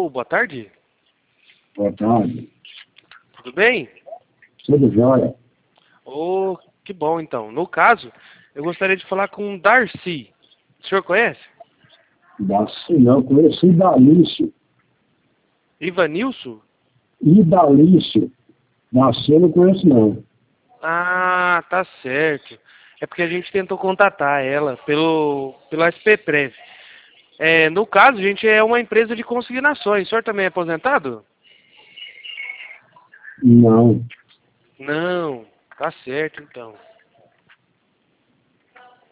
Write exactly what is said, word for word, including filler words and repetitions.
boa tarde. Boa tarde. Tudo bem? Tudo jóia? Oh, que bom então. No caso, eu gostaria de falar com o Darcy. O senhor conhece? Darcy não, conheço Idalício. Ivanilson? Idalício. Darcy eu não conheço não. Ah, tá certo. É porque a gente tentou contatar ela pelo, pelo S P Prev. É, no caso, a gente é uma empresa de consignações. O senhor também é aposentado? Não. Não, tá certo então.